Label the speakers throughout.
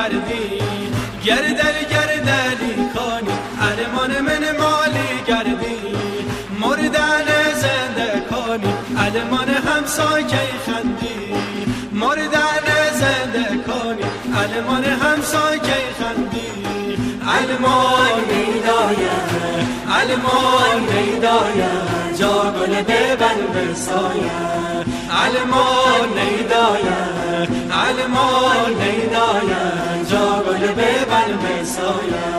Speaker 1: گردی گردلی کنی علمان من مالی گردی مردن زنده کنی علمان همسایه خندی مردن زنده کنی علمان همسایه خندی علمان نیدایه علمان نیدایه جا گل ببن بسایه علمان نیدایه علمان نیدایه جا گل ببن بسایه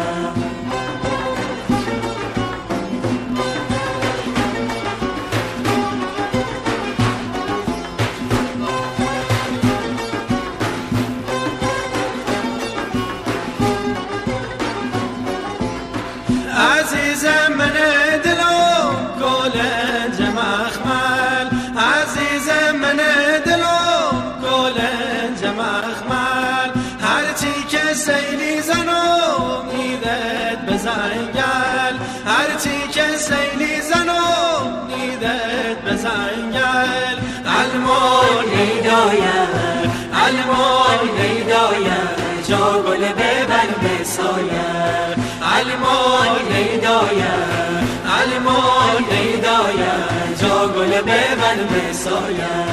Speaker 1: عزیزم من دلم گل مخمل عزیزم من دلم گل مخمل هرچی که سیلی زنم نیدت به زنگل هرچی که سیلی زنم نیدت به زنگل علمان نیدایه علمان نیدایه جا گل ببن بسایه علمان نیدایه علمان نیدایه جا گل ببن بسایه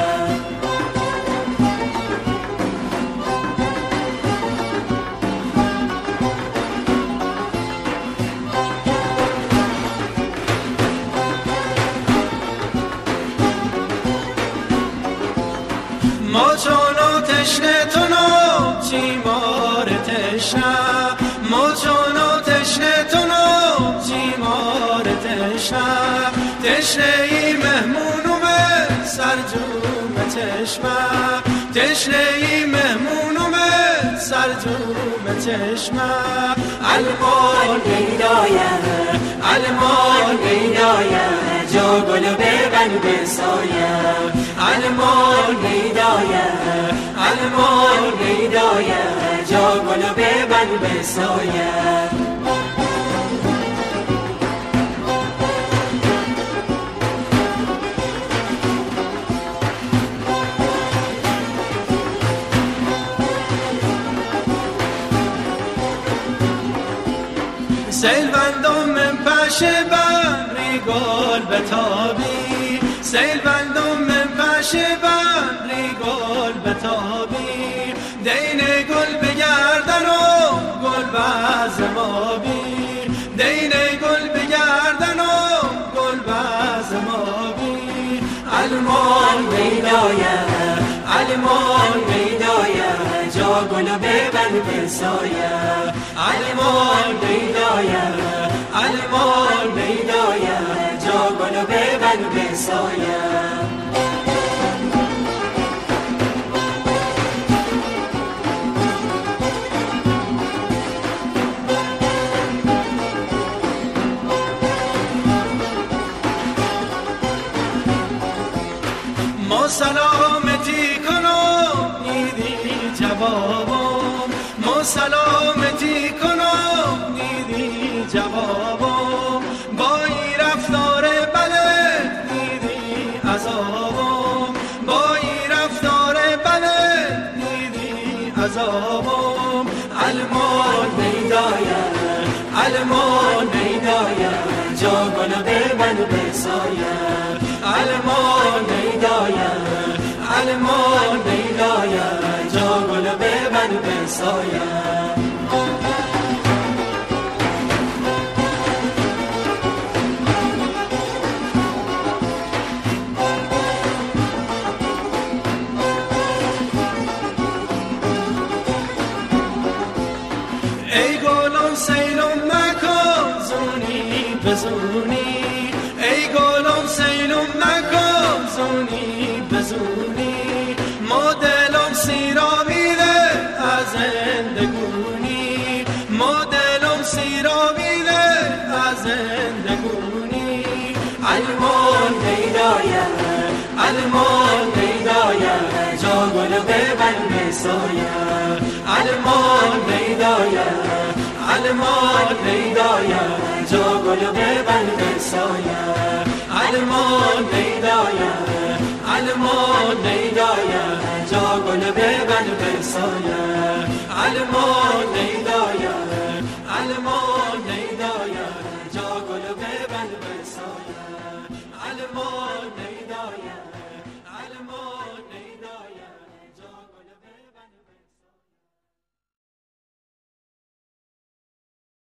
Speaker 1: ما چونو تشنه تونو چی مار تشنه ما چونو تشنه تونو چی مار تشنه تشنه ای مهمونومه سرجوم چشمه تشنه ای مهمونومه سرجوم چشمه علمان نیدایه علمان نیدایه جا گل ببن بسایه علمان نیدایه علمان نیدایه جا گل ببن بسایه سیلبندم من پشه بری گل بتابی سیلبندم من پشه بری گل بتابی دین گل بگردن و گل بزمابی دین گل بگردن و گل بزمابی علمان نیدایه علمان نیدایه جا گل ببن بسایه علمان نیدایه علمان نیدایه جا گل ببن بسایه ما سلامتی کنم نیدی جوابم ما سلامتی کنم نیدی جوابم با این رفتار بله نیدی عذابم با این رفتار بله نیدی عذابم علمان نیدایه علمان نیدایه جا گل ببن بسایه علمان نیدایه علمان نیدایه جا گل ببن بسایه ای گلم سیلم نکن زونی بزونی ای گلم سیلم نکن زونی بزونی ما دلم سیرابیده از زندگونی ما دلم سیرابیده از زندگونی علمان نیدایه علمان نیدایه جا گل ببن بسایه علمان نیدایه علمان نیدایه جا گل ببن بسایه علمان نیدایه علمان نیدایه جا گل ببن بسایه المال لیلایه المال